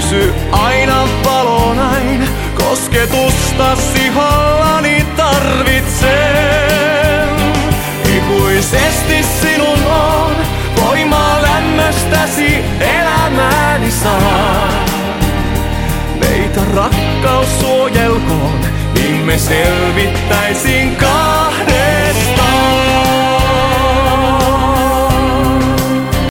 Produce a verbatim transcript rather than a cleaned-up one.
pysy aina valonain, kosketustasi hallani tarvitsen. Ikuisesti sinun on, voimaa lämmöstäsi elämääni saa. Meitä rakkaus suojelkoon, niin me selvittäisin kahden.